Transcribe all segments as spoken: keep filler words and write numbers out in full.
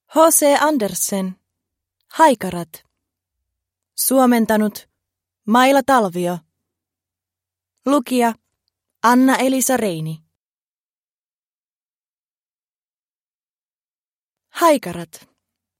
H C Andersen, Haikarat. Suomentanut Maila Talvio. Lukija Anna-Elisa Reini. Haikarat.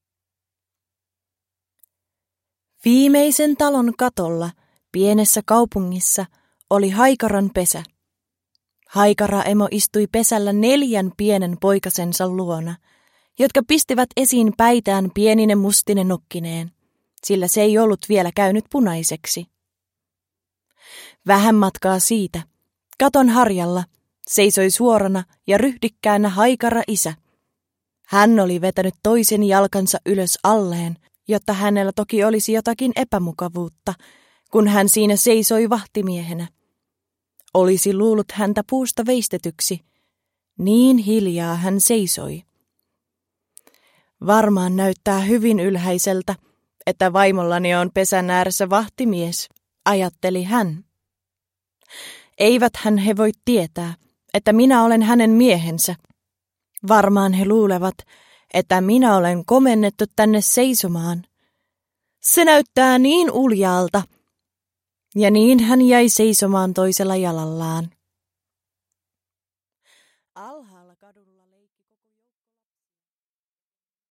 Viimeisen talon katolla pienessä kaupungissa oli Haikaran pesä. Haikara-emo istui pesällä neljän pienen poikasensa luona, jotka pistivät esiin päitään pienine mustine nokkineen, sillä se ei ollut vielä käynyt punaiseksi. Vähän matkaa siitä, katon harjalla, seisoi suorana ja ryhdikkäänä Haikara-isä. Hän oli vetänyt toisen jalkansa ylös alleen, jotta hänellä toki olisi jotakin epämukavuutta, kun hän siinä seisoi vahtimiehenä. Olisi luullut häntä puusta veistetyksi. Niin hiljaa hän seisoi. Varmaan näyttää hyvin ylhäiseltä, että vaimollani on pesän ääressä vahtimies, ajatteli hän. Eiväthän he voi tietää, että minä olen hänen miehensä. Varmaan he luulevat, että minä olen komennettu tänne seisomaan. Se näyttää niin uljaalta. Ja niin hän jäi seisomaan toisella jalallaan.